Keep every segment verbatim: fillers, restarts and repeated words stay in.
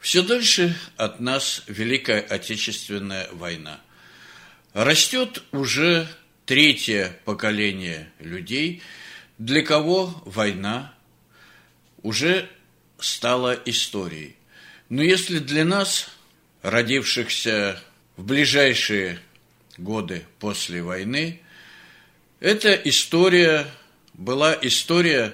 Все дальше от нас Великая Отечественная война. Растет уже третье поколение людей, для кого война уже стала историей. Но если для нас, родившихся в ближайшие годы после войны, эта история была история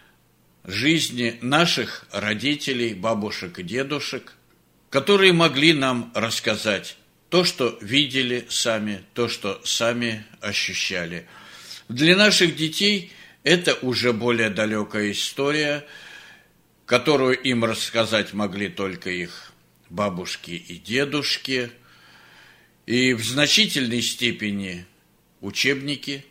жизни наших родителей, бабушек и дедушек, которые могли нам рассказать то, что видели сами, то, что сами ощущали. Для наших детей это уже более далекая история, которую им рассказать могли только их бабушки и дедушки, и в значительной степени учебники.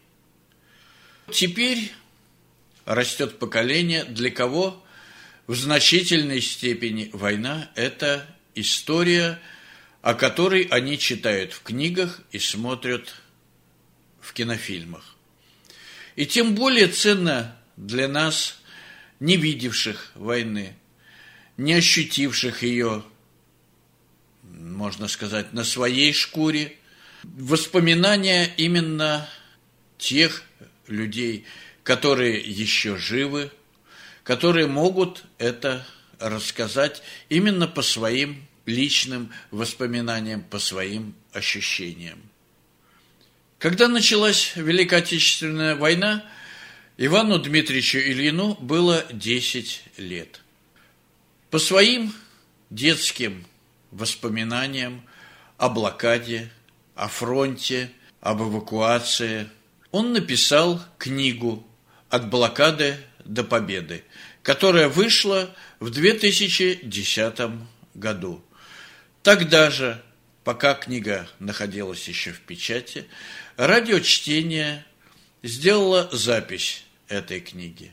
Теперь растет поколение, для кого в значительной степени война – это история, о которой они читают в книгах и смотрят в кинофильмах. И тем более ценно для нас, не видевших войны, не ощутивших ее, можно сказать, на своей шкуре, воспоминания именно тех людей, которые еще живы, которые могут это рассказать именно по своим личным воспоминаниям, по своим ощущениям. Когда началась Великая Отечественная война, Ивану Дмитриевичу Ильину было десять лет. По своим детским воспоминаниям о блокаде, о фронте, об эвакуации, он написал книгу «От блокады до победы», которая вышла в две тысячи десятом году. Тогда же, пока книга находилась еще в печати, радиочтение сделало запись этой книги.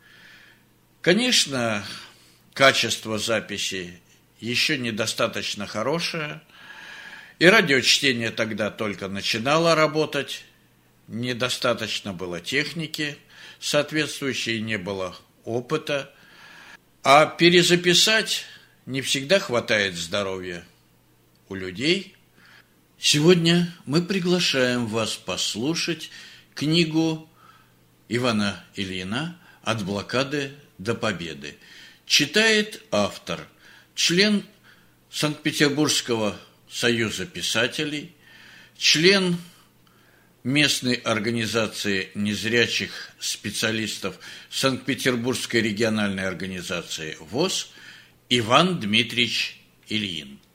Конечно, качество записи еще недостаточно хорошее, и радиочтение тогда только начинало работать, недостаточно было техники соответствующей, не было опыта, а перезаписать не всегда хватает здоровья у людей. Сегодня мы приглашаем вас послушать книгу Ивана Ильина «От блокады до победы». Читает автор, член Санкт-Петербургского союза писателей, член местной организации незрячих специалистов Санкт-Петербургской региональной организации ВОС Иван Дмитриевич Ильин.